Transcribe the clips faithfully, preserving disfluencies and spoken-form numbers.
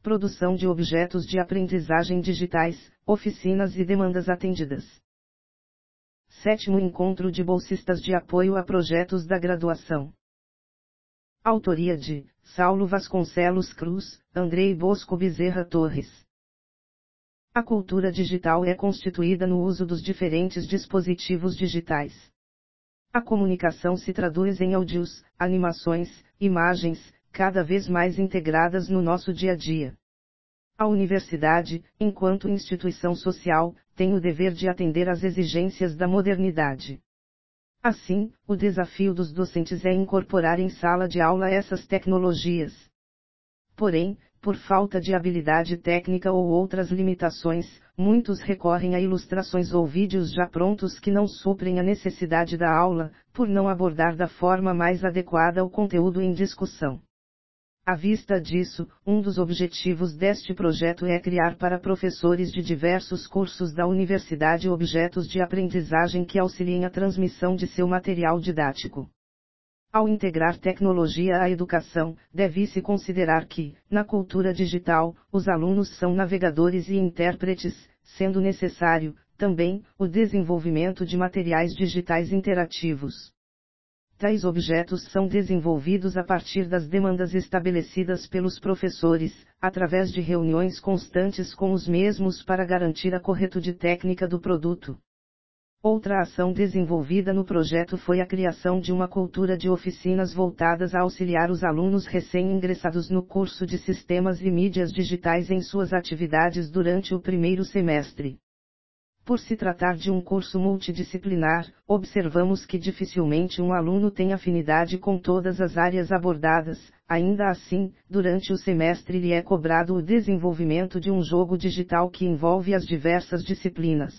produção de objetos de aprendizagem digitais, oficinas e demandas atendidas. Sétimo Encontro de Bolsistas de Apoio a Projetos da Graduação. Autoria de Saulo Vasconcelos Cruz, Andrei Bosco Bezerra Torres. A cultura digital é constituída no uso dos diferentes dispositivos digitais. A comunicação se traduz em áudios, animações, imagens, cada vez mais integradas no nosso dia a dia. A universidade, enquanto instituição social, tem o dever de atender às exigências da modernidade. Assim, o desafio dos docentes é incorporar em sala de aula essas tecnologias. Porém, por falta de habilidade técnica ou outras limitações, muitos recorrem a ilustrações ou vídeos já prontos que não suprem a necessidade da aula, por não abordar da forma mais adequada o conteúdo em discussão. À vista disso, um dos objetivos deste projeto é criar para professores de diversos cursos da universidade objetos de aprendizagem que auxiliem a transmissão de seu material didático. Ao integrar tecnologia à educação, deve-se considerar que, na cultura digital, os alunos são navegadores e intérpretes, sendo necessário, também, o desenvolvimento de materiais digitais interativos. Tais objetos são desenvolvidos a partir das demandas estabelecidas pelos professores, através de reuniões constantes com os mesmos para garantir a corretude técnica do produto. Outra ação desenvolvida no projeto foi a criação de uma cultura de oficinas voltadas a auxiliar os alunos recém-ingressados no curso de Sistemas e Mídias Digitais em suas atividades durante o primeiro semestre. Por se tratar de um curso multidisciplinar, observamos que dificilmente um aluno tem afinidade com todas as áreas abordadas, ainda assim, durante o semestre lhe é cobrado o desenvolvimento de um jogo digital que envolve as diversas disciplinas.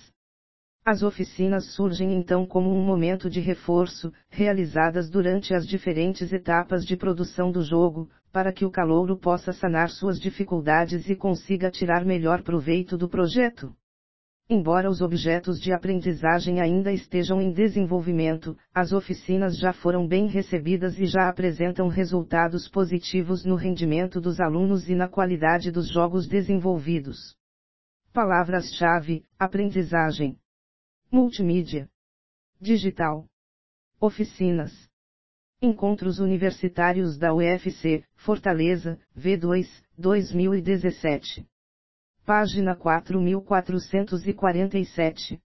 As oficinas surgem então como um momento de reforço, realizadas durante as diferentes etapas de produção do jogo, para que o calouro possa sanar suas dificuldades e consiga tirar melhor proveito do projeto. Embora os objetos de aprendizagem ainda estejam em desenvolvimento, as oficinas já foram bem recebidas e já apresentam resultados positivos no rendimento dos alunos e na qualidade dos jogos desenvolvidos. Palavras-chave: aprendizagem, multimídia, digital, oficinas. Encontros Universitários da U F C, Fortaleza, V dois, dois mil e dezessete. Página quatro mil quatrocentos e quarenta e sete.